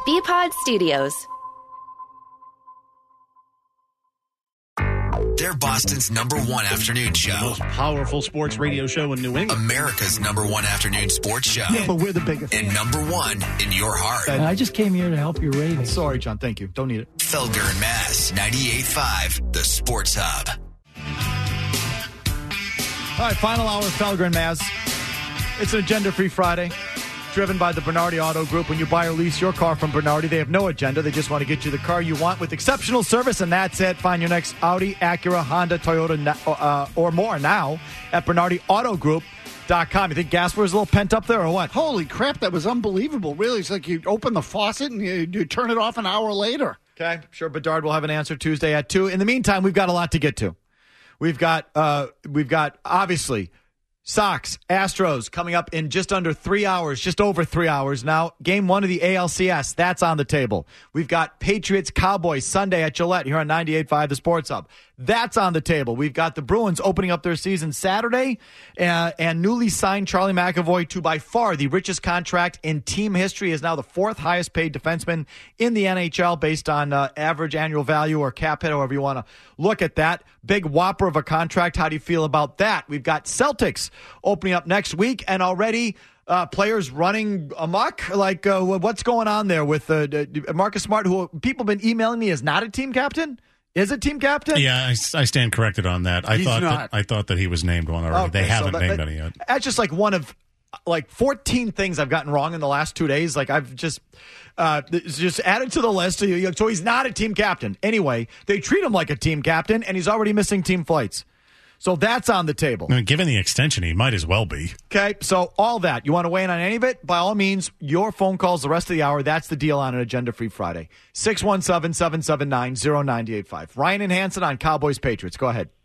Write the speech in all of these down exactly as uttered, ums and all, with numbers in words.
B-Pod Studios. They're Boston's number one afternoon show. The most powerful sports radio show in New England. America's number one afternoon sports show. Yeah, but we're the biggest. And number one in your heart. And I just came here to help your ratings. Sorry, John. Thank you. Don't need it. Felger and Mass, ninety-eight point five, the Sports Hub. All right, final hour of Felger and Maz. It's an agenda-free Friday, driven by the Bernardi Auto Group. When you buy or lease your car from Bernardi, they have no agenda. They just want to get you the car you want with exceptional service, and that's it. Find your next Audi, Acura, Honda, Toyota, uh, or more now at Bernardi Auto Group dot com. You think Gasper was a little pent up there or what? Holy crap, that was unbelievable. Really, it's like you open the faucet and you, you turn it off an hour later. Okay, I'm sure Bedard will have an answer Tuesday at two. In the meantime, we've got a lot to get to. We've got, uh, we've got obviously, Sox, Astros coming up in just under three hours, just over three hours now. Game one of the A L C S, that's on the table. We've got Patriots, Cowboys Sunday at Gillette here on ninety-eight point five, the Sports Hub. That's on the table. We've got the Bruins opening up their season Saturday, uh, and newly signed Charlie McAvoy to by far the richest contract in team history, is now the fourth highest paid defenseman in the N H L based on uh, average annual value or cap hit, however you want to look at that. Big whopper of a contract. How do you feel about that? We've got Celtics opening up next week, and already uh, players running amok. Like, uh, what's going on there with uh, Marcus Smart, who people have been emailing me is not a team captain? Is it team captain? Yeah, I, I stand corrected on that. I He's thought not. that, I thought that he was named one already. Okay, they haven't so that, named that, any yet. That's just like one of like fourteen things I've gotten wrong in the last two days. Like I've just uh, just added to the list. So he's not a team captain. Anyway, they treat him like a team captain, and he's already missing team flights. So that's on the table. I mean, given the extension, he might as well be. Okay, so all that. You want to weigh in on any of it? By all means, your phone calls the rest of the hour. That's the deal on an Agenda-Free Friday. six one seven, seven seven nine, zero nine eight five. Ryan and Hanson on Cowboys Patriots. Go ahead.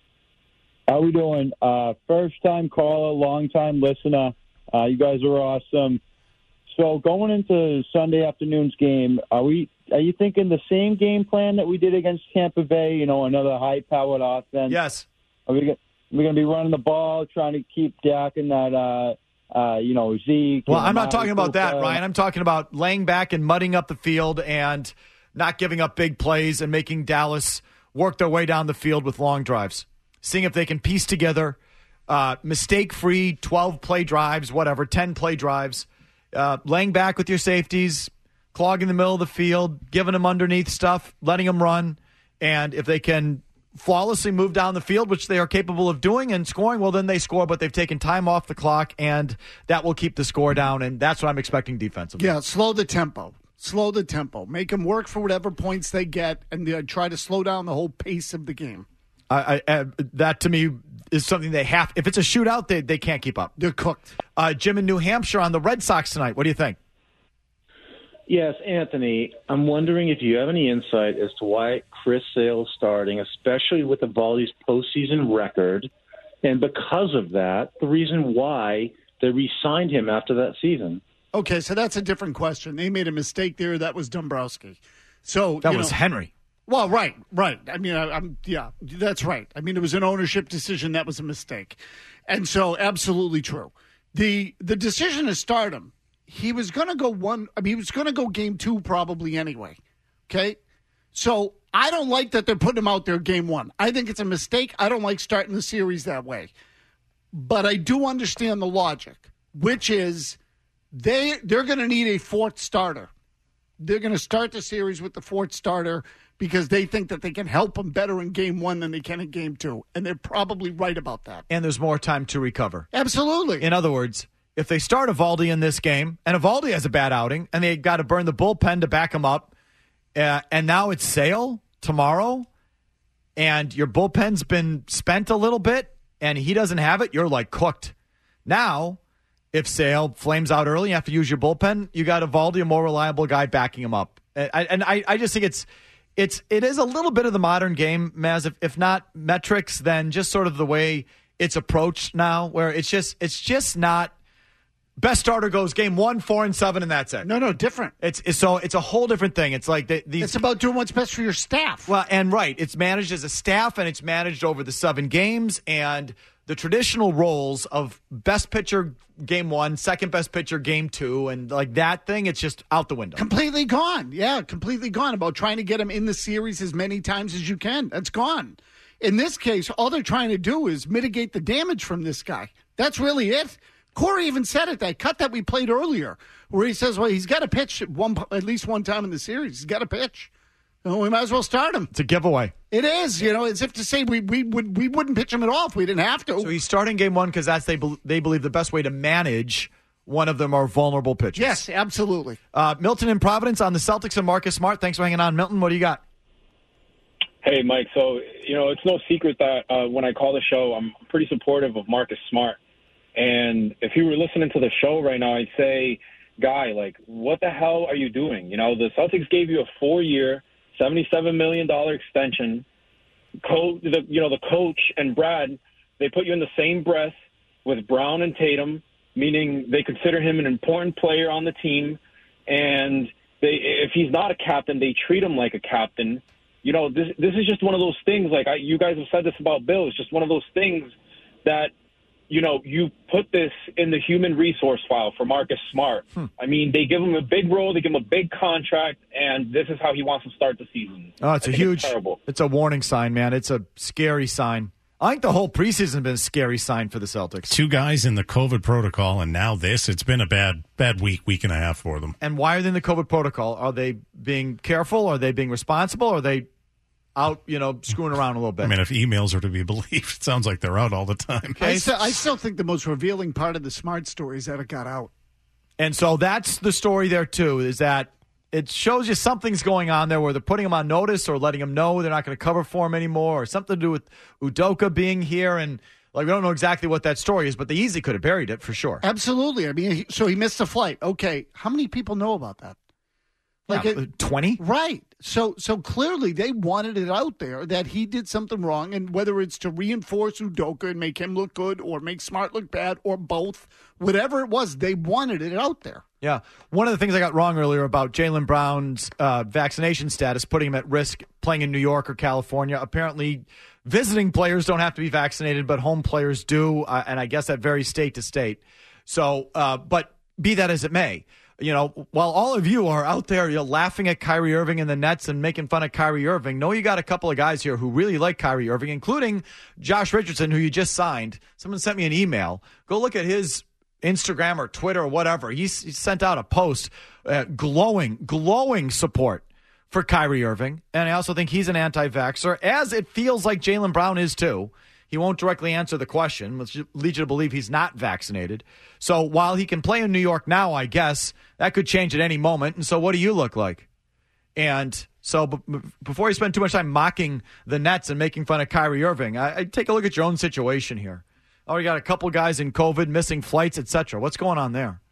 How we doing? Uh, first-time caller, long-time listener. Uh, you guys are awesome. So going into Sunday afternoon's game, are we? Are you thinking the same game plan that we did against Tampa Bay? You know, another high-powered offense. Yes. Are we, we're going to be running the ball, trying to keep Dak in that, uh, uh, you know, Zeke. Well, I'm not talking about that, Ryan. I'm talking about laying back and mudding up the field and not giving up big plays and making Dallas work their way down the field with long drives. Seeing if they can piece together uh, mistake-free twelve-play drives, whatever, ten-play drives. Uh, laying back with your safeties, clogging the middle of the field, giving them underneath stuff, letting them run. And if they can flawlessly move down the field, which they are capable of doing and scoring, well, then they score, but they've taken time off the clock, and that will keep the score down, and that's what I'm expecting defensively. Yeah, slow the tempo. Slow the tempo. Make them work for whatever points they get, and uh, try to slow down the whole pace of the game. I, I, uh, that, to me, is something they have. If it's a shootout, they, they can't keep up. They're cooked. Uh, Jim in New Hampshire on the Red Sox tonight. What do you think? Yes, Anthony, I'm wondering if you have any insight as to why Chris Sale's starting, especially with Eovaldi's postseason record, and because of that, the reason why they re-signed him after that season. Okay, so that's a different question. They made a mistake there. That was Dombrowski. So That you was know, Henry. Well, right, right. I mean, I, I'm yeah, that's right. I mean, it was an ownership decision. That was a mistake, and so absolutely true. the The decision to start him. He was going to go one. I mean, he was going to go game two probably anyway. Okay, so I don't like that they're putting him out there game one. I think it's a mistake. I don't like starting the series that way, but I do understand the logic, which is they they're going to need a fourth starter. They're going to start the series with the fourth starter because they think that they can help them better in game one than they can in game two, and they're probably right about that. And there's more time to recover. Absolutely. In other words, if they start Eovaldi in this game, and Eovaldi has a bad outing, and they got to burn the bullpen to back him up, uh, and now it's Sale tomorrow, and your bullpen's been spent a little bit, and he doesn't have it, you're like cooked. Now, if Sale flames out early, you have to use your bullpen, you got Eovaldi, a more reliable guy, backing him up. And I, and I, I just think it's it's it is a little bit of the modern game, Maz. If, if not metrics, then just sort of the way it's approached now, where it's just it's just not. Best starter goes game one, four, and seven, and that's it. No, no, different. It's, it's so it's a whole different thing. It's like the, these. It's about doing what's best for your staff. Well, and right, it's managed as a staff, and it's managed over the seven games, and the traditional roles of best pitcher game one, second best pitcher game two, and like that thing, it's just out the window. Completely gone. Yeah, completely gone about trying to get him in the series as many times as you can. That's gone. In this case, all they're trying to do is mitigate the damage from this guy. That's really it. Corey even said it, that cut that we played earlier, where he says, well, he's got to pitch one, at least one time in the series. He's got to pitch. So we might as well start him. It's a giveaway. It is, you know, as if to say we we would we wouldn't pitch him at all if we didn't have to. So he's starting game one because that's they be- they believe the best way to manage one of their more vulnerable pitchers. Yes, absolutely. Uh, Milton in Providence on the Celtics and Marcus Smart. Thanks for hanging on, Milton. What do you got? Hey, Mike. So you know, it's no secret that uh, when I call the show, I'm pretty supportive of Marcus Smart. And if you were listening to the show right now, I'd say, guy, like, what the hell are you doing? You know, the Celtics gave you a four-year, seventy-seven million dollars extension. Co- the, you know, the coach and Brad, they put you in the same breath with Brown and Tatum, meaning they consider him an important player on the team. And they, if he's not a captain, they treat him like a captain. You know, this this is just one of those things. Like I, you guys have said this about Bill. It's just one of those things that, you know, you put this in the human resource file for Marcus Smart. Hmm. I mean, they give him a big role, they give him a big contract, and this is how he wants to start the season. Oh, it's I a huge, it's, it's a warning sign, man. It's a scary sign. I think the whole preseason has been a scary sign for the Celtics. Two guys in the COVID protocol, and now this. It's been a bad, bad week, week and a half for them. And why are they in the COVID protocol? Are they being careful? Are they being responsible? Are they out, you know, screwing around a little bit? I mean, if emails are to be believed, it sounds like they're out all the time. I still, I still think the most revealing part of the Smart story is that it got out. And so that's the story there, too, is that it shows you something's going on there where they're putting him on notice or letting him know they're not going to cover for him anymore, or something to do with Udoka being here. And, like, we don't know exactly what that story is, but they easily could have buried it for sure. Absolutely. I mean, he, so he missed a flight. Okay. How many people know about that? Like yeah, twenty? Right. So so clearly they wanted it out there that he did something wrong, and whether it's to reinforce Udoka and make him look good or make Smart look bad or both, whatever it was, they wanted it out there. Yeah. One of the things I got wrong earlier about Jaylen Brown's uh, vaccination status, putting him at risk playing in New York or California. Apparently, visiting players don't have to be vaccinated, but home players do, uh, and I guess that varies state to state. So, uh, but be that as it may, you know, while all of you are out there, you're laughing at Kyrie Irving and the Nets and making fun of Kyrie Irving, know you got a couple of guys here who really like Kyrie Irving, including Josh Richardson, who you just signed. Someone sent me an email. Go look at his Instagram or Twitter or whatever. He, he sent out a post uh, glowing, glowing support for Kyrie Irving. And I also think he's an anti-vaxxer, as it feels like Jaylen Brown is too. He won't directly answer the question, which leads you to believe he's not vaccinated. So while he can play in New York now, I guess, that could change at any moment. And so what do you look like? And so b- b- before you spend too much time mocking the Nets and making fun of Kyrie Irving, I- I'd take a look at your own situation here. Oh, you got a couple guys in COVID, missing flights, et cetera. What's going on there?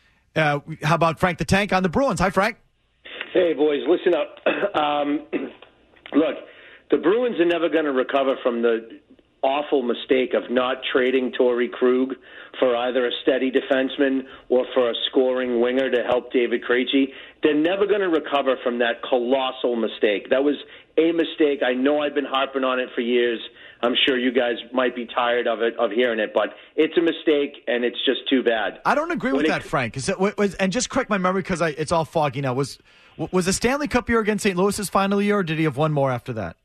Uh, how about Frank the Tank on the Bruins? Hi, Frank. Hey, boys, listen up. um, look, the Bruins are never going to recover from the awful mistake of not trading Torrey Krug for either a steady defenseman or for a scoring winger to help David Krejci. They're never going to recover from that colossal mistake. That was a mistake. I know I've been harping on it for years. I'm sure you guys might be tired of it, of hearing it, but it's a mistake, and it's just too bad. I don't agree when with it, that, Frank. Is it, was, and just correct my memory because it's all foggy now. Was was the Stanley Cup year against Saint Louis's final year, or did he have one more after that?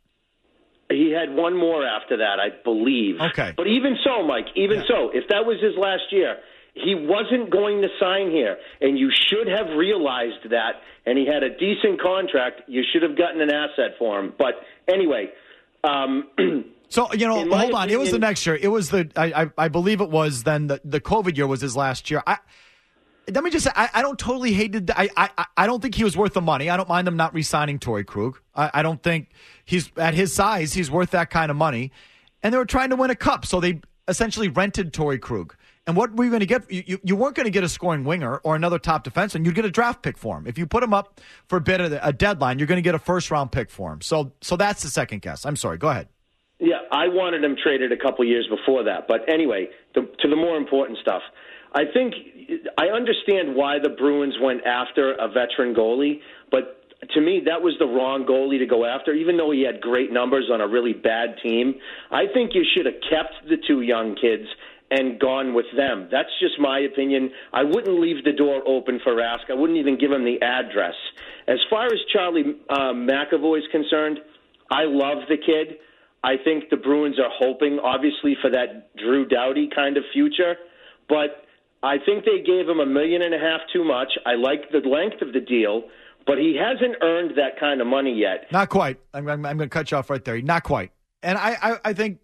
He had one more after that, I believe. Okay. But even so, Mike, even yeah. so, if that was his last year, he wasn't going to sign here, and you should have realized that, and he had a decent contract. You should have gotten an asset for him. But anyway. Um, so, you know, hold on. Opinion, it was the next year. It was the, I, I, I believe it was then the, the COVID year was his last year. I Let me just say, I, I don't totally hate it. I, I I don't think he was worth the money. I don't mind them not re-signing Torrey Krug. I, I don't think he's, at his size, he's worth that kind of money. And they were trying to win a cup, so they essentially rented Torrey Krug. And what were you going to get? You, you, you weren't going to get a scoring winger or another top defenseman. You'd get a draft pick for him. If you put him up for a bit of a deadline, you're going to get a first-round pick for him. So so that's the second guess. I'm sorry. Go ahead. Yeah, I wanted him traded a couple years before that. But anyway, the, to the more important stuff. I think I understand why the Bruins went after a veteran goalie, but to me, that was the wrong goalie to go after, even though he had great numbers on a really bad team. I think you should have kept the two young kids and gone with them. That's just my opinion. I wouldn't leave the door open for Rask. I wouldn't even give him the address. As far as Charlie um, McAvoy is concerned, I love the kid. I think the Bruins are hoping, obviously, for that Drew Doughty kind of future. But I think they gave him a million and a half too much. I like the length of the deal, but he hasn't earned that kind of money yet. Not quite. I'm, I'm, I'm going to cut you off right there. Not quite. And I, I, I think,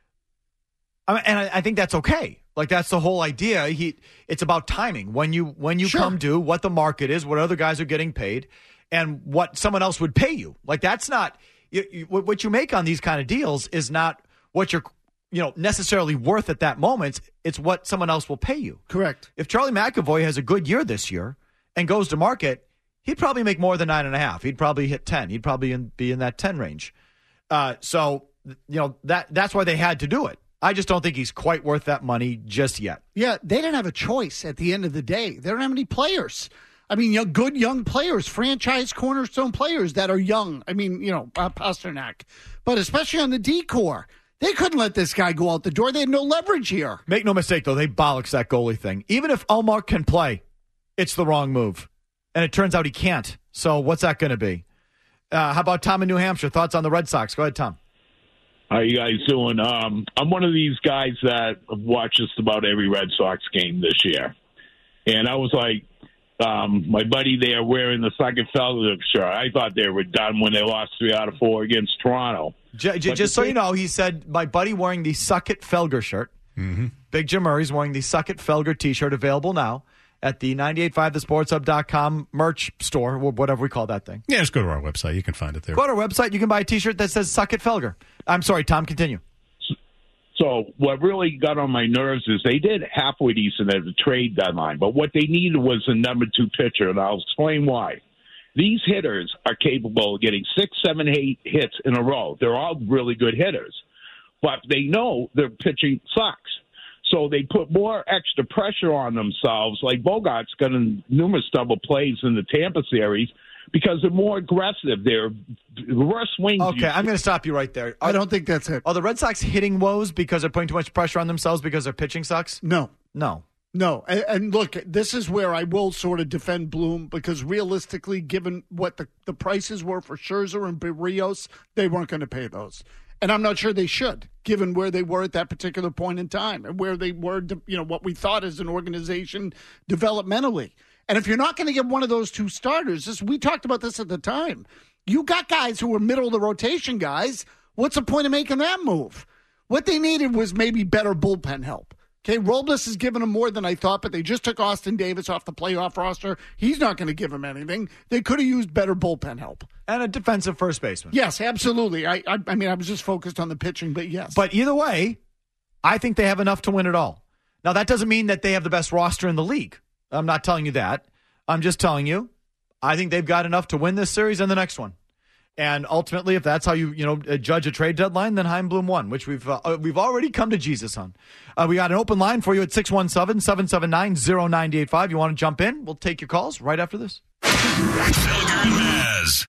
and I, I think that's okay. Like, that's the whole idea. He, it's about timing. When you, when you Sure. come to what the market is, what other guys are getting paid, and what someone else would pay you. Like, that's not you, you, what you make on these kind of deals is not what you're, you know, necessarily worth at that moment. It's what someone else will pay you. Correct. If Charlie McAvoy has a good year this year and goes to market, he'd probably make more than nine and a half. He'd probably hit ten. He'd probably in, be in that ten range. Uh, so, you know, that that's why they had to do it. I just don't think he's quite worth that money just yet. Yeah, they didn't have a choice at the end of the day. They don't have any players. I mean, young, good young players, franchise cornerstone players that are young. I mean, you know, uh, Pasternak. But especially on the D-core, they couldn't let this guy go out the door. They had no leverage here. Make no mistake, though, they bollocks that goalie thing. Even if Ullmark can play, it's the wrong move. And it turns out he can't. So what's that going to be? Uh, how about Tom in New Hampshire? Thoughts on the Red Sox? Go ahead, Tom. How you guys doing? Um, I'm one of these guys that have watched just about every Red Sox game this year. And I was like, um, my buddy there wearing the Suckett Felder shirt. I thought they were done when they lost three out of four against Toronto. J- j- just so you know, he said, my buddy wearing the Suckett Felger shirt. Mm-hmm. Big Jim Murray's wearing the Suckett Felger T-shirt, available now at the ninety-eight point five the sports hub dot com merch store, whatever we call that thing. Yeah, just go to our website. You can find it there. Go to our website. You can buy a T-shirt that says Suckett Felger. I'm sorry, Tom, continue. So what really got on my nerves is they did halfway decent at the trade deadline, but what they needed was a number two pitcher, and I'll explain why. These hitters are capable of getting six, seven, eight hits in a row. They're all really good hitters, but they know their pitching sucks. So they put more extra pressure on themselves, like Bogart's got numerous double plays in the Tampa series, because they're more aggressive. They're worse swings. Okay, I'm going to stop you right there. I don't think that's it. Are the Red Sox hitting woes because they're putting too much pressure on themselves because their pitching sucks? No. No. No. And, and look, this is where I will sort of defend Bloom, because realistically, given what the, the prices were for Scherzer and Berrios, they weren't going to pay those. And I'm not sure they should, given where they were at that particular point in time and where they were, you know, what we thought as an organization developmentally. And if you're not going to get one of those two starters, this, we talked about this at the time, you got guys who were middle of the rotation guys. What's the point of making that move? What they needed was maybe better bullpen help. Okay, Robles has given them more than I thought, but they just took Austin Davis off the playoff roster. He's not going to give them anything. They could have used better bullpen help. And a defensive first baseman. Yes, absolutely. I, I, I mean, I was just focused on the pitching, but yes. But either way, I think they have enough to win it all. Now, that doesn't mean that they have the best roster in the league. I'm not telling you that. I'm just telling you, I think they've got enough to win this series and the next one. And ultimately, if that's how you you know judge a trade deadline, then Chaim Bloom won, which we've uh, we've already come to Jesus on. Uh, we got an open line for you at six one seven, seven seven nine, zero nine eight five. You want to jump in? We'll take your calls right after this. Felger and Maz.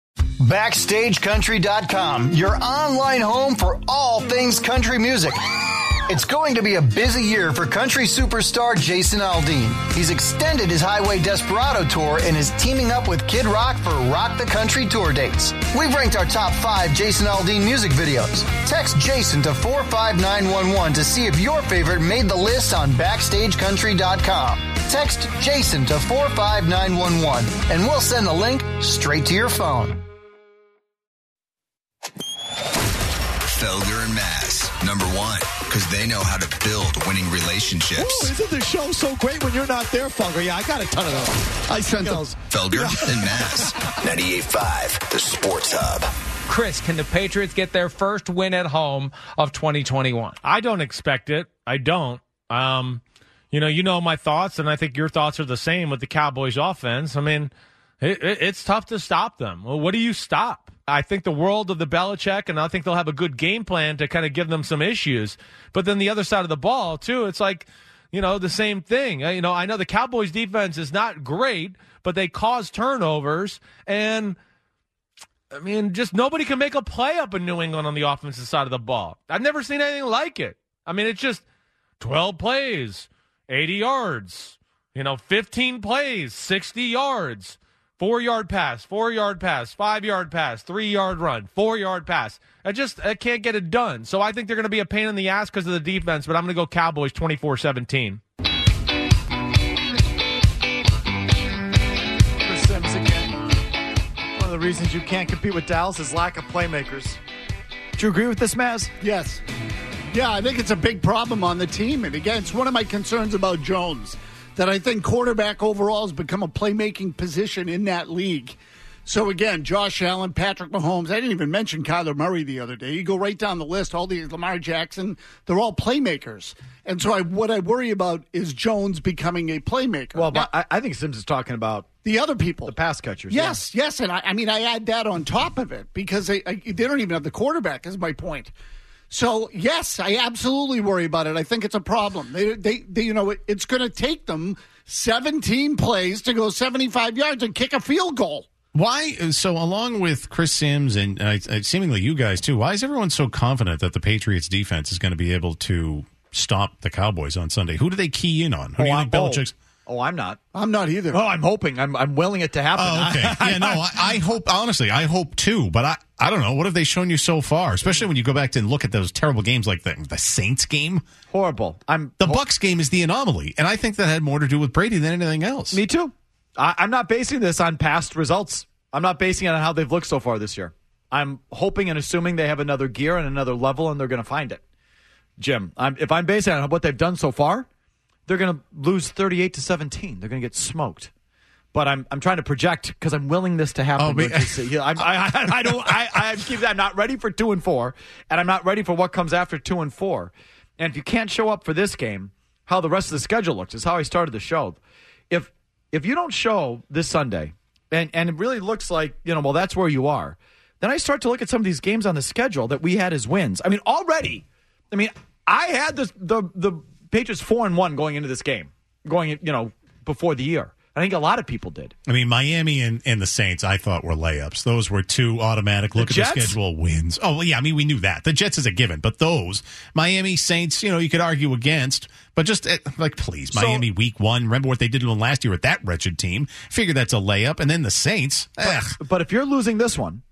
Backstage Country dot com, your online home for all things country music. It's going to be a busy year for country superstar Jason Aldean. He's extended his Highway Desperado tour and is teaming up with Kid Rock for Rock the Country tour dates. We've ranked our top five Jason Aldean music videos. Text Jason to four five nine one one to see if your favorite made the list on Backstage Country dot com. Text Jason to four five nine one one and we'll send the link straight to your phone. Felger and Maz, number one, because they know how to build winning relationships. Ooh, isn't the show so great when you're not there, Felger? Yeah, I got a ton of those. I sent those. Felger and Maz, ninety-eight point five, the Sports Hub. Chris, can the Patriots get their first win at home of twenty twenty-one? I don't expect it. I don't. Um, you know, you know my thoughts, and I think your thoughts are the same with the Cowboys offense. I mean, it, it, it's tough to stop them. Well, what do you stop? I think the world of the Belichick, and I think they'll have a good game plan to kind of give them some issues. But then the other side of the ball, too, it's like you know, the same thing. Uh, You know, I know the Cowboys defense is not great, but they cause turnovers. And, I mean, just nobody can make a play up in New England on the offensive side of the ball. I've never seen anything like it. I mean, it's just twelve plays, eighty yards, you know, fifteen plays, sixty yards. Four-yard pass, four-yard pass, five-yard pass, three-yard run, four-yard pass. I just I can't get it done. So I think they're going to be a pain in the ass because of the defense, but I'm going to go Cowboys twenty-four seventeen. Chris Sims again. One of the reasons you can't compete with Dallas is lack of playmakers. Do you agree with this, Maz? Yes. Yeah, I think it's a big problem on the team. And again, it's one of my concerns about Jones, that I think quarterback overall has become a playmaking position in that league. So again, Josh Allen, Patrick Mahomes, I didn't even mention Kyler Murray the other day. You go right down the list, all these, Lamar Jackson, they're all playmakers. And so I, what I worry about is Jones becoming a playmaker. Well, Now, but I, I think Sims is talking about the other people. the pass catchers. Yes, yes, and I, I mean, I add that on top of it because they, I, they don't even have the quarterback, is my point. So, yes, I absolutely worry about it. I think it's a problem. They, they, they you know, it, it's going to take them seventeen plays to go seventy-five yards and kick a field goal. Why? So, along with Chris Sims and uh, seemingly you guys too, why is everyone so confident that the Patriots defense is going to be able to stop the Cowboys on Sunday? Who do they key in on? Who Oh, do you I'm think Belichick's? Oh, I'm not. I'm not either. Oh, I'm hoping. I'm I'm willing it to happen. Oh, okay. Yeah, no, I, I hope, honestly, I hope too, but I, I don't know. What have they shown you so far? Especially when you go back to and look at those terrible games like the, the Saints game. Horrible. I'm The Bucs game is the anomaly, and I think that had more to do with Brady than anything else. Me too. I, I'm not basing this on past results. I'm not basing it on how they've looked so far this year. I'm hoping and assuming they have another gear and another level, and they're going to find it. Jim, I'm, if I'm basing it on what they've done so far, they're going to lose thirty-eight to seventeen. They're going to get smoked. But I'm I'm trying to project because I'm willing this to happen. Oh, but, yeah, I'm, I, I, I don't. I I keep. I'm not ready for two and four, and I'm not ready for what comes after two and four. And if you can't show up for this game, how the rest of the schedule looks is how I started the show. If if you don't show this Sunday, and and it really looks like you know, well, that's where you are. Then I start to look at some of these games on the schedule that we had as wins. I mean, already. I mean, I had this, the the Patriots four and one going into this game, going you know before the year. I think a lot of people did. I mean, Miami and, and the Saints, I thought were layups. Those were two automatic look The at the Jets? schedule wins. Oh, well, yeah, I mean, we knew that. The Jets is a given, but those Miami Saints, you know, you could argue against, but just uh, like, please, So- Miami week one. Remember what they did to them last year with that wretched team. Figure that's a layup. And then the Saints, ugh. But, but if you're losing this one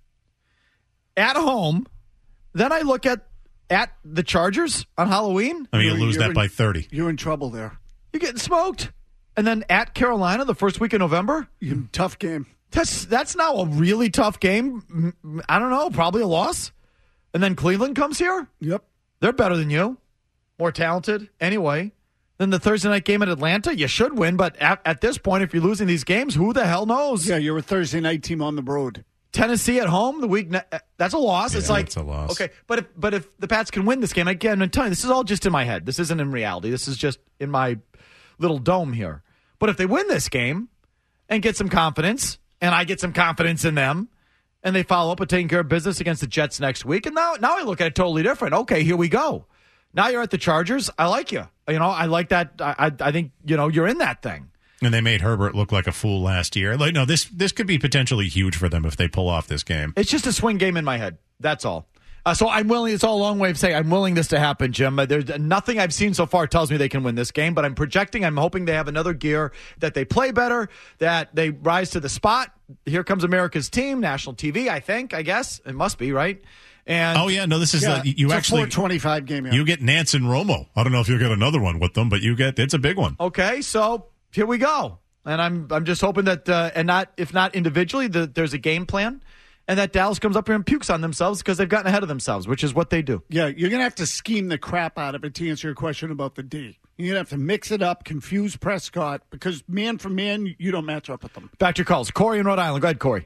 at home, then I look at at the Chargers on Halloween. I mean, you You're- lose you're that in- by thirty. You're in trouble there. You're getting smoked. And then at Carolina the first week in November. You- Tough game. That's that's now a really tough game. Mm, I don't know, probably a loss. And then Cleveland comes here. Yep. They're better than you, more talented. Anyway, then the Thursday night game at Atlanta, you should win. But at, at this point, if you're losing these games, who the hell knows? Yeah, you're a Thursday night team on the road. Tennessee at home the week ne- that's a loss. Yeah, it's like that's a loss. Okay, but if but if the Pats can win this game, again, I'm telling you, this is all just in my head. This isn't in reality. This is just in my little dome here. But if they win this game and get some confidence, and I get some confidence in them, and they follow up with taking care of business against the Jets next week, and now now I look at it totally different. Okay, here we go. Now you're at the Chargers. I like you. You know, I like that. I I, I think you know you're in that thing. And they made Herbert look like a fool last year. Like, no, this this could be potentially huge for them if they pull off this game. It's just a swing game in my head. That's all. Uh, so I'm willing. It's all a long way of saying I'm willing this to happen, Jim. Uh, There's nothing I've seen so far tells me they can win this game, but I'm projecting. I'm hoping they have another gear, that they play better, that they rise to the spot. Here comes America's team, national T V. I think. I guess it must be right. And Oh yeah, no, this is Yeah, the, you it's actually a four twenty-five game. Yeah. you get Nance and Romo. I don't know if you'll get another one with them, but you get it's a big one. okay, so here we go. And I'm I'm just hoping that uh, and not if not individually, that there's a game plan. And that Dallas comes up here and pukes on themselves because they've gotten ahead of themselves, which is what they do. Yeah, you're going to have to scheme the crap out of it to answer your question about the D. You're going to have to mix it up, confuse Prescott, because man for man, you don't match up with them. Back to your calls. Corey in Rhode Island. Go ahead, Corey.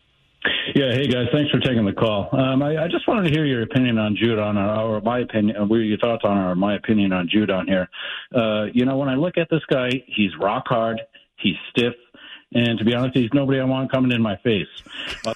Yeah, hey guys, thanks for taking the call. Um, I, I just wanted to hear your opinion on Judon, or, or my opinion, or your thoughts on, or my opinion on Judon here. Uh, you know, when I look at this guy, he's rock hard, he's stiff, and to be honest, he's nobody I want coming in my face. Uh,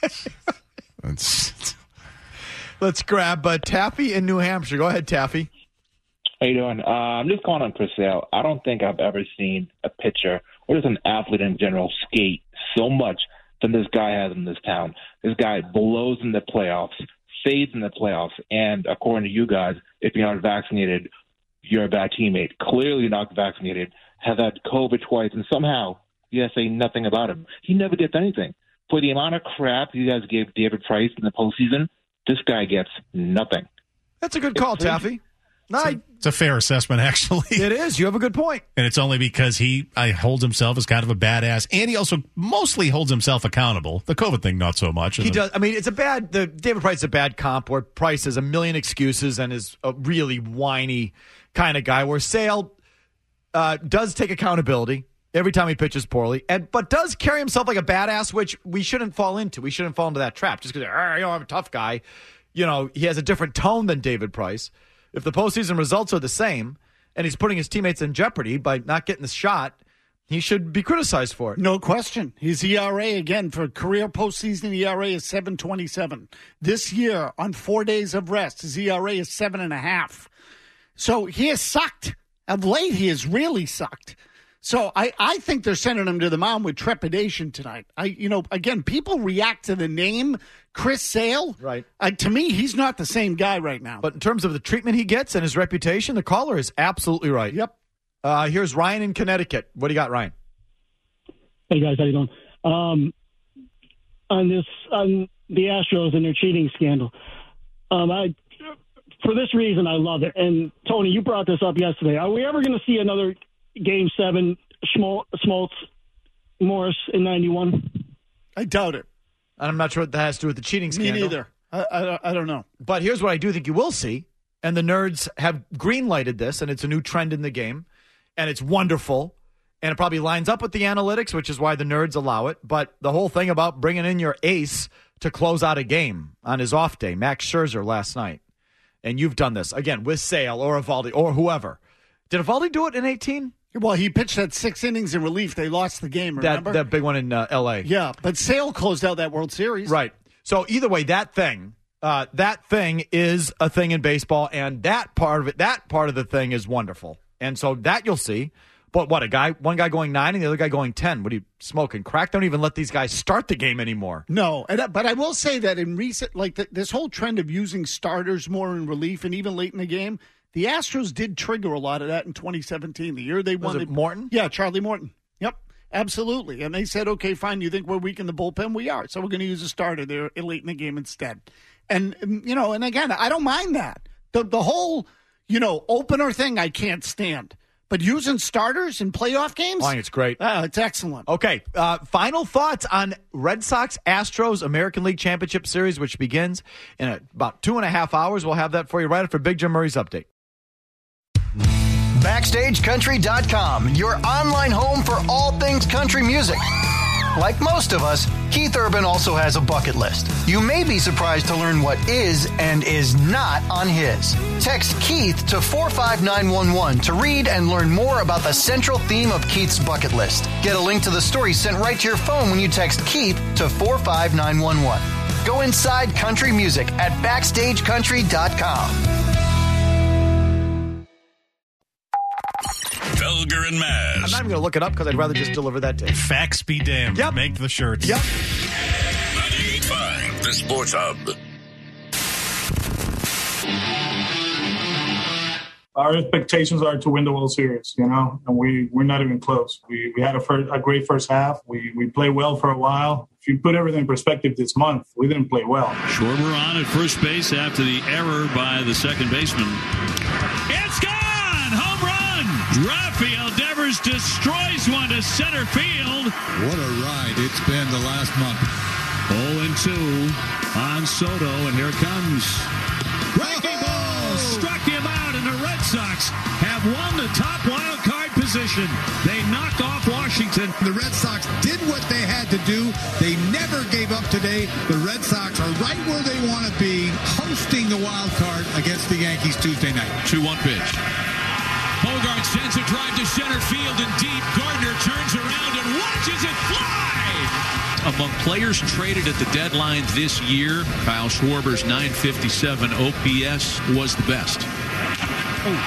It's, Let's grab uh, Taffy in New Hampshire. Go ahead, Taffy. How you doing? Uh, I'm just calling on Chris Sale. I don't think I've ever seen a pitcher or just an athlete in general skate so much than this guy has in this town. This guy blows in the playoffs, fades in the playoffs, and according to you guys, if you're not vaccinated, you're a bad teammate. Clearly not vaccinated, has had COVID twice, and somehow you guys say nothing about him. He never gets anything. For the amount of crap you guys gave David Price in the postseason, this guy gets nothing. That's a good call, Taffy. No, it's, a, it's a fair assessment, actually. It is. You have a good point. And it's only because he I, holds himself as kind of a badass, and he also mostly holds himself accountable. The COVID thing, not so much. He does. I mean, it's a bad. The David Price is a bad comp where Price has a million excuses and is a really whiny kind of guy. Where Sale uh, does take accountability every time he pitches poorly, and but does carry himself like a badass, which we shouldn't fall into. We shouldn't fall into that trap just because you know I'm a tough guy. You know, he has a different tone than David Price. If the postseason results are the same and he's putting his teammates in jeopardy by not getting the shot, he should be criticized for it. No question. His E R A, again, for career postseason E R A is seven twenty-seven. This year, on four days of rest, his E R A is seven and a half. So he has sucked. Of late, he has really sucked. So I, I think they're sending him to the mound with trepidation tonight. I, you know, again, people react to the name Chris Sale. Right. Uh, to me, he's not the same guy right now. But in terms of the treatment he gets and his reputation, the caller is absolutely right. Yep. Uh, here's Ryan in Connecticut. What do you got, Ryan? Hey, guys. How you doing? Um, on this, on the Astros and their cheating scandal, um, I, for this reason, I love it. And, Tony, you brought this up yesterday. Are we ever going to see another Game seven, Schmaltz, Morris in ninety-one? I doubt it. I'm not sure what that has to do with the cheating scandal. Me neither. I, I, I don't know. But here's what I do think you will see, and the nerds have green-lighted this, and it's a new trend in the game, and it's wonderful, and it probably lines up with the analytics, which is why the nerds allow it. But the whole thing about bringing in your ace to close out a game on his off day, Max Scherzer last night, and you've done this, again, with Sale or Evaldi or whoever. Did Evaldi do it in eighteen? Well, he pitched that six innings in relief. They lost the game, remember? That, that big one in uh, L A Yeah, but Sale closed out that World Series. Right. So either way, that thing, uh, that thing is a thing in baseball, and that part of it, that part of the thing is wonderful. And so that you'll see. But what, a guy, one guy going nine and the other guy going ten. What are you smoking crack? Don't even let these guys start the game anymore. No, and, but I will say that in recent, like the, this whole trend of using starters more in relief and even late in the game, the Astros did trigger a lot of that in twenty seventeen, the year they won. Was it Morton? Yeah, Charlie Morton. Yep, absolutely. And they said, okay, fine, you think we're weak in the bullpen? We are. So we're going to use a starter there late in the game instead. And, you know, and again, I don't mind that. The, the whole, you know, opener thing I can't stand. But using starters in playoff games? I think it's great. Uh, it's excellent. Okay, uh, final thoughts on Red Sox-Astros American League Championship Series, which begins in a, about two and a half hours. We'll have that for you right after Big Jim Murray's update. Backstage Country dot com, your online home for all things country music. Like most of us, Keith Urban also has a bucket list. You may be surprised to learn what is and is not on his. Text Keith to four five nine one one to read and learn more about the central theme of Keith's bucket list. Get a link to the story sent right to your phone when you text Keith to four five nine one one. Go inside country music at Backstage Country dot com. Felger and Maz. I'm not even going to look it up because I'd rather just deliver that to you. Facts be damned. Yep. Make the shirts. Yep. ninety-eight point five, the Sports Hub. Our expectations are to win the World Series, you know, and we, we're not even close. We we had a, first, a great first half. We we played well for a while. If you put everything in perspective this month, we didn't play well. Schwarber on at first base after the error by the second baseman. It's gone! Home run! Rafael Devers destroys one to center field. What a ride it's been the last month. oh and two on Soto, and here it comes. Breaking ball struck him out, and the Red Sox have won the top wild card position. They knock off Washington. The Red Sox did what they had to do. They never gave up today. The Red Sox are right where they want to be, hosting the wild card against the Yankees Tuesday night. two one pitch. Bogart sends a drive to center field and deep. Gardner turns around and watches it fly. Among players traded at the deadline this year, Kyle Schwarber's nine fifty-seven O P S was the best. Oh,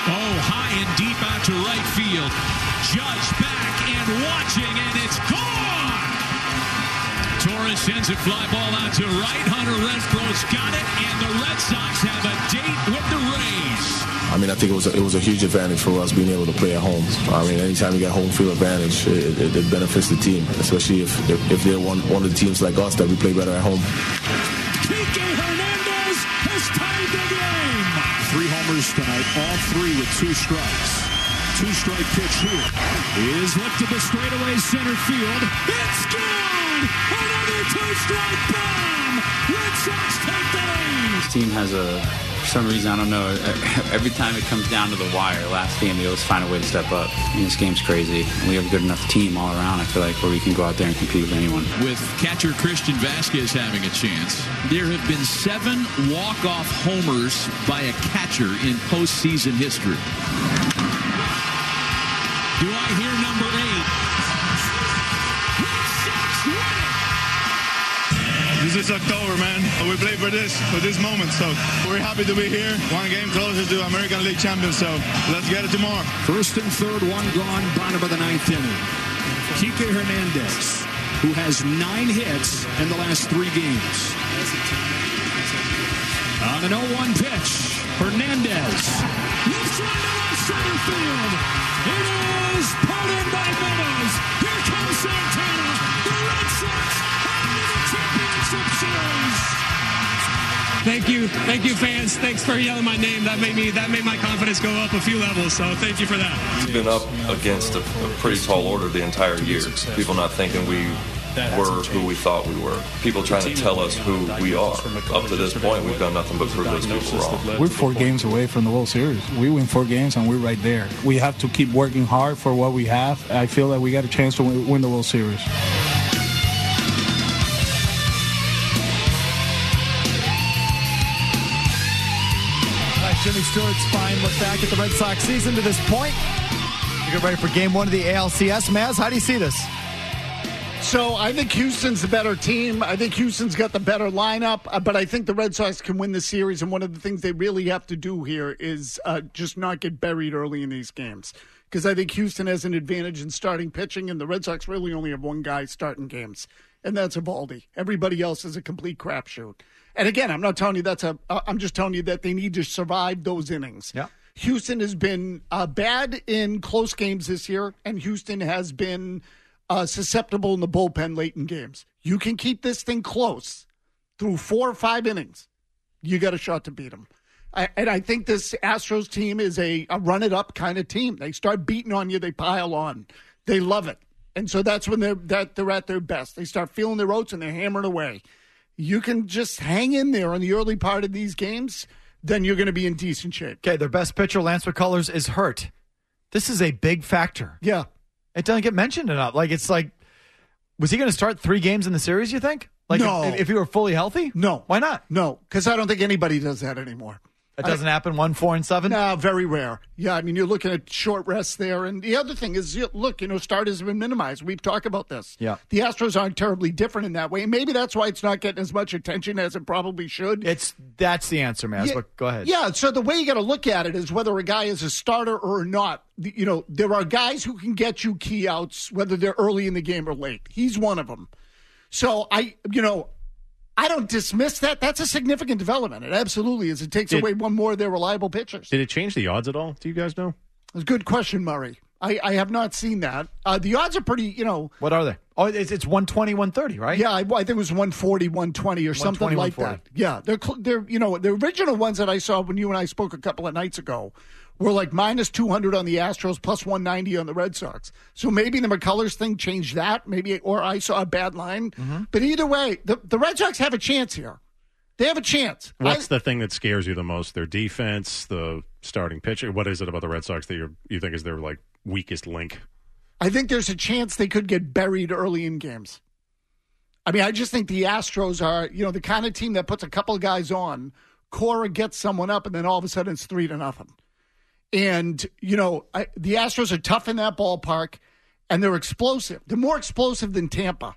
Oh, high and deep out to right field. Judge back and watching, and it's gone! Torres sends it fly ball out to right. Hunter Renfroe's got it, and the Red Sox have a date with the Rays. I mean, I think it was a, it was a huge advantage for us being able to play at home. I mean, anytime you get home field advantage, it, it, it benefits the team, especially if, if, if they're one, one of the teams like us that we play better at home. Kike Hernandez has tied the game. Three homers tonight, all three with two strikes. Two-strike pitch here. Is lifted to straightaway center field. It's gone! Another two-strike bomb! Red Sox take the lead! This team has a, for some reason, I don't know, every time it comes down to the wire, last game they always find a way to step up. I mean, this game's crazy. We have a good enough team all around, I feel like, where we can go out there and compete with anyone. With catcher Christian Vasquez having a chance, there have been seven walk-off homers by a catcher in postseason history. Do I hear number eight? Red Sox win it! This is October, man. We play for this, for this moment, so we're happy to be here. One game closer to American League champions, so let's get it tomorrow. First and third, one gone, bottom of the ninth inning. Kike Hernandez, who has nine hits in the last three games. On an oh one pitch, Hernandez lifts one to left center field. It is pulled in by Meadows. Here comes Santana. The Red Sox out of the championship series. Thank you, thank you, fans. Thanks for yelling my name. That made me, that made my confidence go up a few levels. So thank you for that. We've been up against a, a pretty tall order the entire year. People not thinking we were who we thought we were. People trying to tell us who we are. Up to this point, we've done nothing but prove those people wrong. We're four games away from the World Series. We win four games and we're right there. We have to keep working hard for what we have. I feel that we got a chance to win, win the World Series. Jimmy Stewart's fine look back at the Red Sox season to this point. You get ready for game one of the A L C S. Maz, how do you see this? So I think Houston's the better team. I think Houston's got the better lineup, uh, but I think the Red Sox can win the series, and one of the things they really have to do here is uh, just not get buried early in these games, because I think Houston has an advantage in starting pitching, and the Red Sox really only have one guy starting games, and that's Eovaldi. Everybody else is a complete crapshoot. And again, I'm not telling you that's a. Uh, I'm just telling you that they need to survive those innings. Yeah. Houston has been uh, bad in close games this year, and Houston has been uh, susceptible in the bullpen late in games. You can keep this thing close through four or five innings. You got a shot to beat them. I, and I think this Astros team is a, a run-it-up kind of team. They start beating on you, they pile on. They love it. And so that's when they're, that they're at their best. They start feeling their oats, and they're hammering away. You can just hang in there in the early part of these games, then you're going to be in decent shape. Okay, their best pitcher, Lance McCullers, is hurt. This is a big factor. Yeah. It doesn't get mentioned enough. Like, it's like, was he going to start three games in the series, you think? Like, no. if, if he were fully healthy? No. Why not? No, because I don't think anybody does that anymore. It doesn't I, happen one, four, and seven? No, very rare. Yeah, I mean, you're looking at short rests there. And the other thing is, look, you know, starters have been minimized. We've talked about this. Yeah. The Astros aren't terribly different in that way. And maybe that's why it's not getting as much attention as it probably should. It's That's the answer, man. Yeah, but go ahead. Yeah, so the way you got to look at it is whether a guy is a starter or not. You know, there are guys who can get you key outs, whether they're early in the game or late. He's one of them. So, I, you know, I don't dismiss that. That's a significant development. It absolutely is. It takes did, away one more of their reliable pitchers. Did it change the odds at all? Do you guys know? It's a good question, Murray. I, I have not seen that. Uh, the odds are pretty, you know. What are they? Oh, it's, it's one twenty, one thirty, right? Yeah, I, I think it was one forty, one twenty or something like that. Yeah, they're, they're, you know, the original ones that I saw when you and I spoke a couple of nights ago were like minus two hundred on the Astros, plus one ninety on the Red Sox. So maybe the McCullers thing changed that, maybe, or I saw a bad line. Mm-hmm. But either way, the, the Red Sox have a chance here. They have a chance. What's I, the thing that scares you the most? Their defense, the starting pitcher? What is it about the Red Sox that you you think is their like weakest link? I think there's a chance they could get buried early in games. I mean, I just think the Astros are, you know, the kind of team that puts a couple of guys on, Cora gets someone up, and then all of a sudden it's three to nothing. And, you know, I, the Astros are tough in that ballpark, and they're explosive. They're more explosive than Tampa.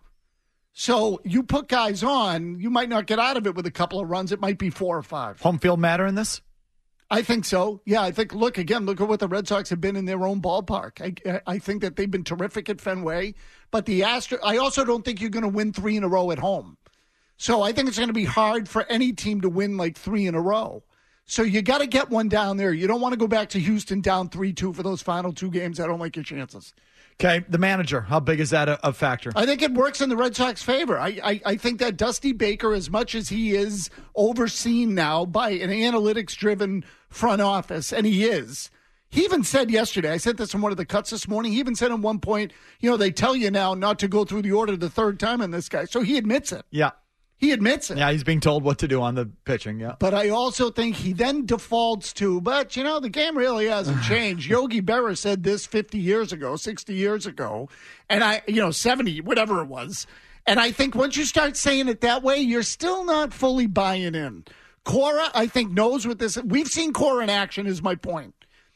So you put guys on, you might not get out of it with a couple of runs. It might be four or five. Home field matter in this? I think so. Yeah, I think, look, again, look at what the Red Sox have been in their own ballpark. I, I think that they've been terrific at Fenway. But the Astros, I also don't think you're going to win three in a row at home. So I think it's going to be hard for any team to win like three in a row. So you got to get one down there. You don't want to go back to Houston down three two for those final two games. I don't like your chances. Okay, the manager, how big is that a, a factor? I think it works in the Red Sox favor. I, I, I think that Dusty Baker, as much as he is overseen now by an analytics-driven front office, and he is, he even said yesterday, I said this in one of the cuts this morning, he even said at one point, you know, they tell you now not to go through the order the third time on this guy. So he admits it. Yeah. He admits it. Yeah, he's being told what to do on the pitching, yeah. But I also think he then defaults to, but, you know, the game really hasn't changed. Yogi Berra said this fifty years ago, sixty years ago, and I, you know, seventy, whatever it was. And I think once you start saying it that way, you're still not fully buying in. Cora, I think, knows what this is. We've seen Cora in action, is my point.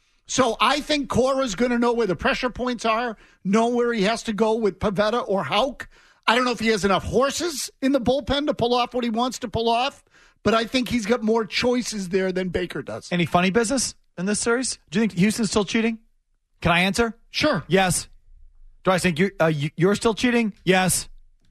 So I think Cora's going to know where the pressure points are, know where he has to go with Pivetta or Houck. I don't know if he has enough horses in the bullpen to pull off what he wants to pull off, but I think he's got more choices there than Baker does. Any funny business in this series? Do you think Houston's still cheating? Can I answer? Sure. Yes. Do I think you're, uh, you're still cheating? Yes.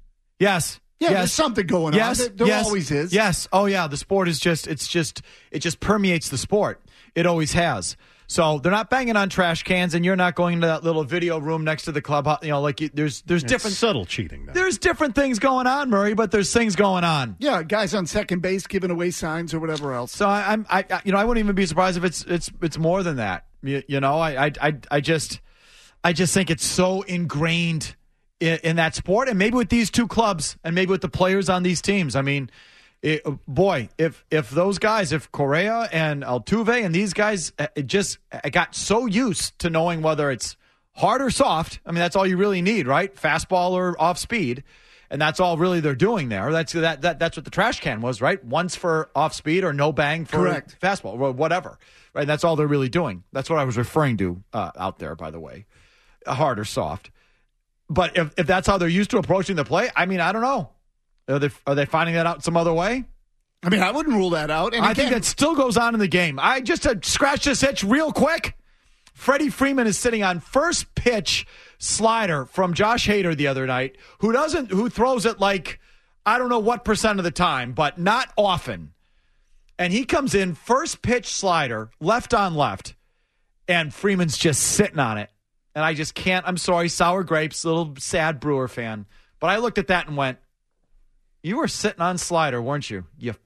Yes. Yeah, yes. There's something going yes. on. There, there yes. always is. Yes. Oh, yeah. The sport is just, it's just, it just permeates the sport. It always has. So they're not banging on trash cans, and you're not going into that little video room next to the club. You know, like you, there's there's it's different subtle cheating. Though. There's different things going on, Murray, but there's things going on. Yeah, guys on second base giving away signs or whatever else. So I, I'm, I, I, you know, I wouldn't even be surprised if it's it's it's more than that. You, you know, I, I, I, I just, I just think it's so ingrained in, in that sport, and maybe with these two clubs, and maybe with the players on these teams. I mean. It, boy, if if those guys, if Correa and Altuve and these guys it just got so used to knowing whether it's hard or soft, I mean, that's all you really need, right? Fastball or off speed, and that's all really they're doing there. That's that, that that's what the trash can was, right? Once for off speed or no bang for Correct. Fastball or whatever, right? That's all they're really doing. That's what I was referring to uh, out there, by the way, hard or soft. But if if that's how they're used to approaching the play, I mean, I don't know. Are they, are they finding that out some other way? I mean, I wouldn't rule that out. And I again, think that still goes on in the game. I just to scratch this itch real quick. Freddie Freeman is sitting on first pitch slider from Josh Hader the other night, who doesn't, who throws it like I don't know what percent of the time, but not often. And he comes in first pitch slider, left on left, and Freeman's just sitting on it. And I just can't. I'm sorry, sour grapes, little sad Brewer fan, but I looked at that and went. You were sitting on slider, weren't you? You.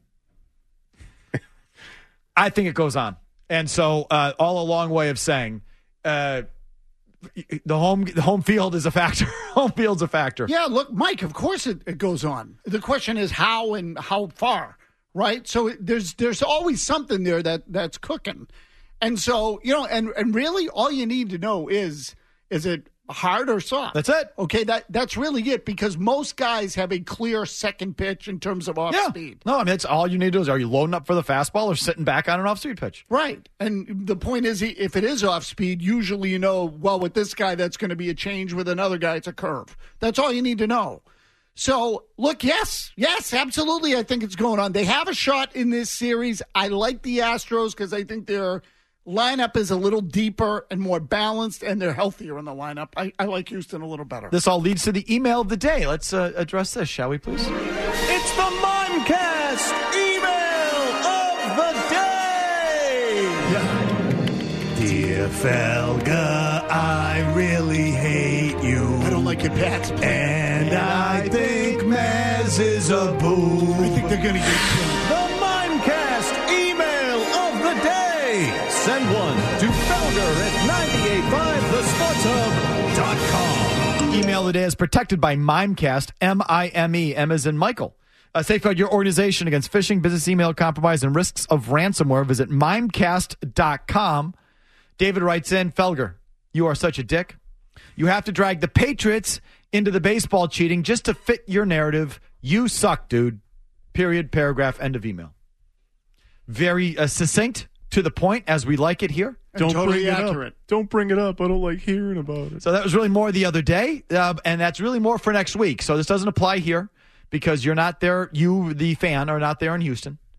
I think it goes on. And so uh, all a long way of saying uh, the home the home field is a factor. Home field's a factor. Yeah, look, Mike, of course it, it goes on. The question is how and how far, right? So it, there's there's always something there that, that's cooking. And so, you know, and, and really all you need to know is, is it hard or soft? That's it. Okay, that that's really it, because most guys have a clear second pitch in terms of off yeah. speed. No, I mean, that's all you need to do is are you loading up for the fastball or sitting back on an off speed pitch? Right. And the point is, if it is off speed, usually you know, well, with this guy, that's going to be a change. With another guy, it's a curve. That's all you need to know. So, look, yes, yes, absolutely. I think it's going on. They have a shot in this series. I like the Astros because I think they're lineup is a little deeper and more balanced, and they're healthier in the lineup. I, I like Houston a little better. This all leads to the email of the day. Let's uh, address this, shall we, please? It's the Mimecast email of the day. Dear Felga, I really hate you. I don't like your pats. And I think Maz is a boo. I think they're going to get killed. The Mimecast email of the day. Send one to Felger at nine eight five the sports hub dot com. Email of the day is protected by Mimecast, M I M E, M as in Michael. Uh, safeguard your organization against phishing, business email compromise, and risks of ransomware. Visit mimecast dot com. David writes in, Felger, you are such a dick. You have to drag the Patriots into the baseball cheating just to fit your narrative. You suck, dude. Period, paragraph, end of email. Very uh, succinct. To the point, as we like it here. Don't totally bring it accurate. up. Don't bring it up. I don't like hearing about it. So that was really more the other day, uh, and that's really more for next week. So this doesn't apply here because you're not there. You, the fan, are not there in Houston.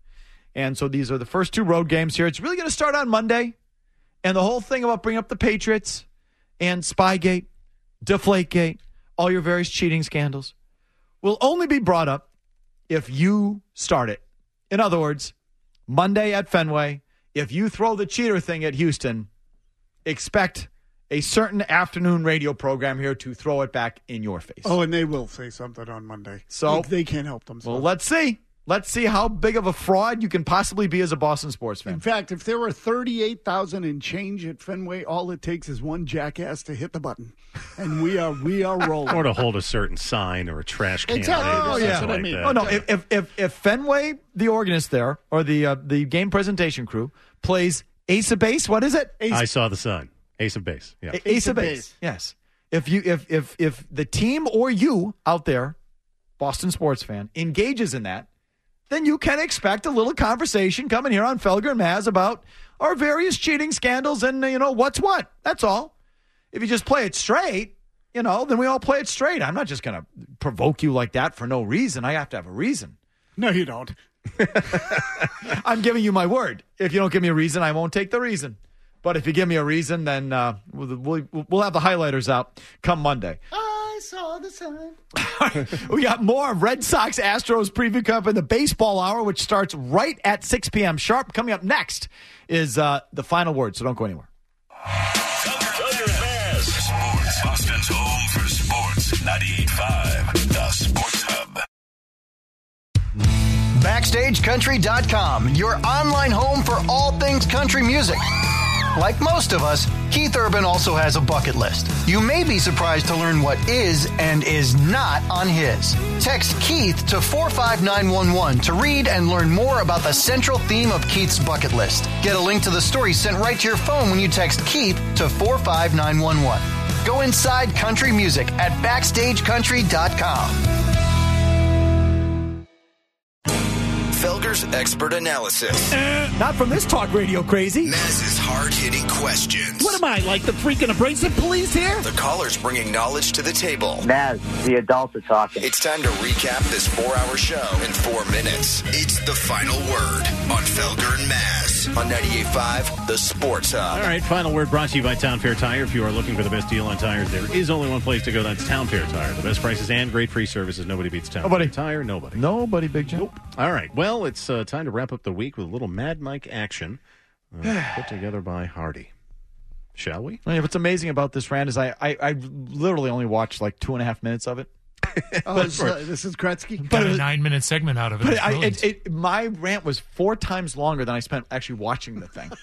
And so these are the first two road games here. It's really going to start on Monday. And the whole thing about bringing up the Patriots and Spygate, Deflategate, all your various cheating scandals will only be brought up if you start it. In other words, Monday at Fenway, if you throw the cheater thing at Houston, expect a certain afternoon radio program here to throw it back in your face. Oh, and they will say something on Monday. So Like, they can't help themselves. Well, let's see. Let's see how big of a fraud you can possibly be as a Boston sports fan. In fact, if there were thirty-eight thousand and change at Fenway, all it takes is one jackass to hit the button, and we are we are rolling. Or to hold a certain sign or a trash can. Exactly. or Oh, something yeah. like What I mean. that. Oh no! If if if, if Fenway, the organist there, or the uh, the game presentation crew plays Ace of Base, what is it? Ace, I saw the sign. Ace of Base. Yeah. A- Ace of Base. Yes. If you if if if the team or you out there, Boston sports fan, engages in that, then you can expect a little conversation coming here on Felger and Maz about our various cheating scandals and, you know, what's what. That's all. If you just play it straight, you know, then we all play it straight. I'm not just going to provoke you like that for no reason. I have to have a reason. No, you don't. I'm giving you my word. If you don't give me a reason, I won't take the reason. But if you give me a reason, then uh, we'll, we'll, we'll have the highlighters out come Monday. I saw the sign. We got more Red Sox Astros preview coming up in the baseball hour, which starts right at six p.m. sharp. Coming up next is uh, the final word, so don't go anywhere. Felger and Maz. Sports. Boston's home for sports. ninety-eight point five, the Sports Hub. Backstage Country dot com, your online home for all things country music. Like most of us, Keith Urban also has a bucket list. You may be surprised to learn what is and is not on his. Text Keith to four five nine one one to read and learn more about the central theme of Keith's bucket list. Get a link to the story sent right to your phone when you text Keith to four five nine one one. Go inside country music at Backstage Country dot com. Felger's expert analysis. Not from this talk radio crazy. Maz's hard-hitting questions. What am I, like the freaking abrasive police here? The callers bringing knowledge to the table. Maz, the adults are talking. It's time to recap this four-hour show in four minutes. It's the final word on Felger and Maz on ninety-eight point five, the Sports Hub. All right, final word brought to you by Town Fair Tire. If you are looking for the best deal on tires, there is only one place to go. That's Town Fair Tire. The best prices and great free services. Nobody beats Town Nobody. Fair Tire. Nobody. Nobody, Big Joe. Nope. All right. Well, it's uh, time to wrap up the week with a little Mad Mike action uh, put together by Hardy. Shall we? I mean, what's amazing about this rant is I, I, I literally only watched like two and a half minutes of it. Oh, this, uh, this is Gretzky. Got a nine-minute segment out of it. But I, it, it, my rant was four times longer than I spent actually watching the thing.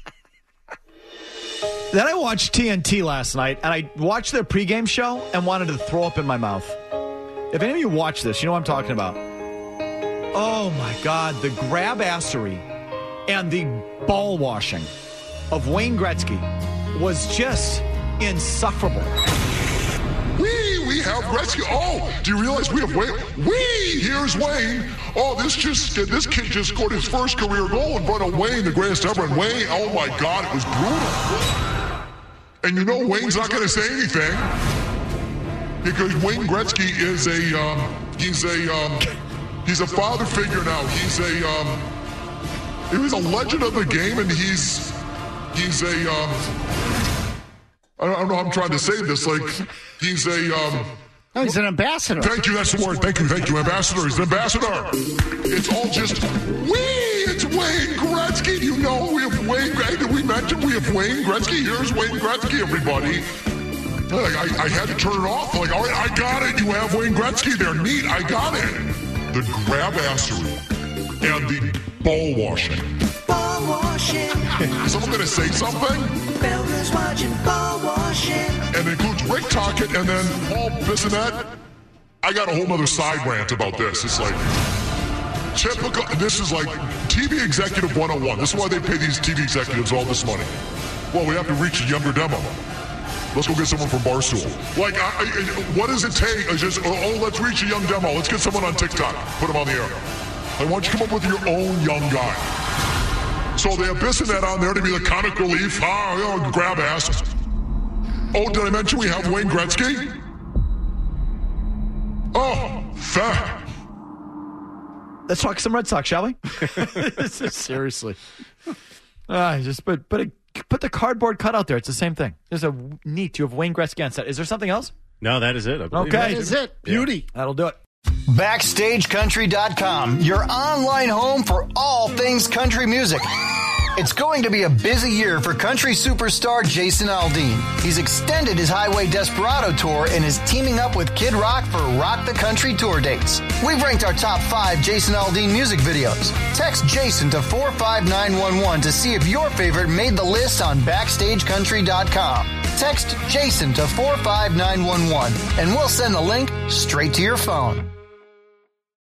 Then I watched T N T last night, and I watched their pregame show and wanted to throw up in my mouth. If any of you watch this, you know what I'm talking about. Oh, my God. The grab-assery and the ball washing of Wayne Gretzky was just insufferable. We, we have Gretzky. Oh, do you realize we have Wayne? We, here's Wayne. Oh, this just this kid just scored his first career goal in front of Wayne, the greatest ever. And Wayne, oh my God, it was brutal. And you know Wayne's not going to say anything because Wayne Gretzky is a um, he's a um, he's a father figure now. He's a um, he was a legend of the game, and he's he's a um, I don't know how I'm trying to say this. Like, he's a... Um, no, he's an ambassador. Thank you, that's the word. Thank you, thank you, ambassador. He's an ambassador. It's all just, we, it's Wayne Gretzky. You know, we have Wayne, did we mention we have Wayne Gretzky? Here's Wayne Gretzky, everybody. Like, I, I had to turn it off. Like, all right, I got it. You have Wayne Gretzky there. Neat, I got it. The grab-assery and the ball washing. Ball washing. Is someone going to say something? Felger's watching ball washing. And it includes Rick Tocchet and then Paul Bissonnette. I got a whole other side rant about this. It's like typical. This is like T V executive one oh one. This is why they pay these T V executives all this money. Well, we have to reach a younger demo. Let's go get someone from Barstool. Like, I, I, what does it take? I just, oh, let's reach a young demo. Let's get someone on TikTok. Put them on the air. I want you to come up with your own young guy. So they have Bissonnette on there to be the comic relief. Ah, you know, grab ass. Oh, did I mention we have Wayne Gretzky? Oh, fat. Let's talk some Red Sox, shall we? Seriously. Uh, just put, put, a, put the cardboard cutout there. It's the same thing. There's a neat. You have Wayne Gretzky on set. Is there something else? No, that is it. I believe. Okay. That is it. Beauty. Yeah. That'll do it. Backstage Country dot com, your online home for all things country music. It's going to be a busy year for country superstar Jason Aldean. He's extended his Highway Desperado tour and is teaming up with Kid Rock for Rock the Country tour dates. We've ranked our top five Jason Aldean music videos. Text Jason to four five nine one one to see if your favorite made the list on Backstage Country dot com. Text Jason to four five nine one one and we'll send the link straight to your phone.